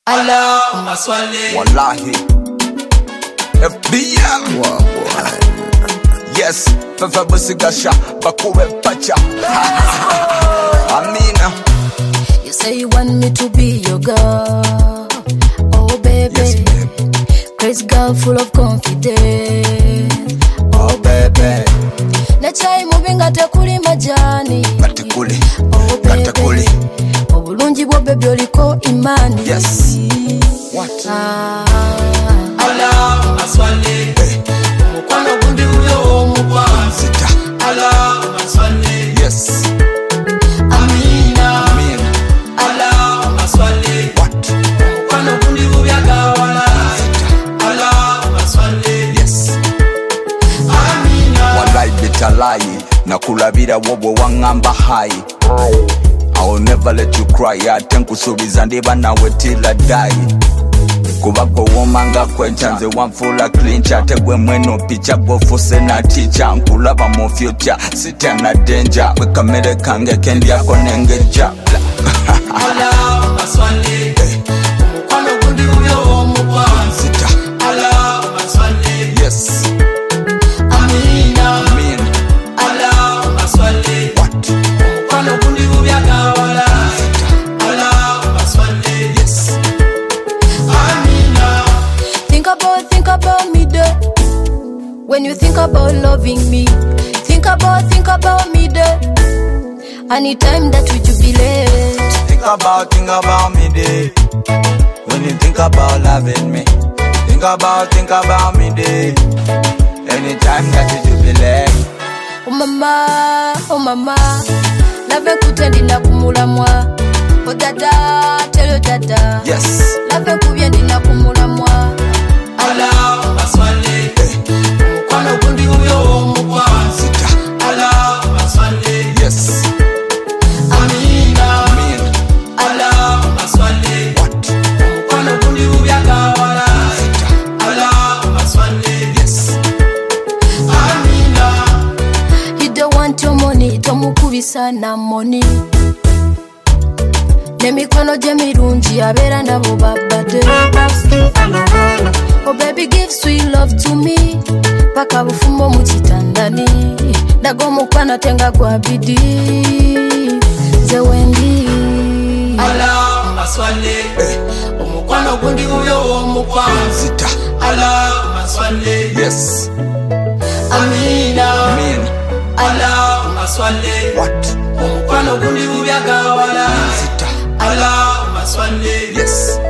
Allahumma salli. Wallahi FBL Yes, Fefe Busigasha Bakuwe Pacha Amina. You say you want me to be your girl. Oh baby, yes, babe. Crazy girl full of confidence. Oh baby, Nachai moving atakuli majani. Katakuli, Oh baby, Katakuli. Obulungi bwo baby oliko imani. Yes. What? Allahumma salli. Mukwano gundi uyo mukwanzi. Allahumma salli. Yes. Amina. Amin. Allahumma salli. What? Mukwano gundi ubyagawala. Allahumma salli. Yes. Amina. Wallahi bitalai nakulabira wobo wangamba hai. I will never let you cry. Atenkusubiza ndiba nawe till I die. Kubako womanga kwenchanze wamfula clinch. Ategwe mweno picha bofuse na teacher. Nkulaba mo future sita na danger. Wekamere kange kendi yako nengeja. Allahumma salli. Mukwano gundi uyo mukwanzi. Allahumma salli. Yes. Amina. Amin. Allahumma salli. What? Mukwano gundi ubyagawala. Allahumma salli. Yes. Amina. Think about me there. When you think about loving me, think about me there. Anytime that we jubilate. Think about me day. When you think about loving me, think about me day. Anytime that you jubilate. Oh mama, lave kutendi na kumulamwa. Oh dada, tell your dada. Yes. Lave kubyendi na kumulamwa. Allahumma salli. Mukwano gundi uyo mukwanzi. Allahumma salli. Yes. Amina. Amin. Allahumma salli. What? Mukwano gundi ubyagawala. Allahumma salli. Yes. Amina. You don't want your money, tomukubisa na money. Nemikono je mirungi abera nabo babade. Oh baby give sweet love to me. Paka bufumbo mu kitandani. Ndago mukwana tenga kwa bidii. Ze wendi. Allahumma salli. Mukwano gundi uyo mukwanzi. Allahumma salli. Yes. Amina. Amin. Allahumma salli. What? Mukwano gundi ubyagawala. Allahumma salli. Yes.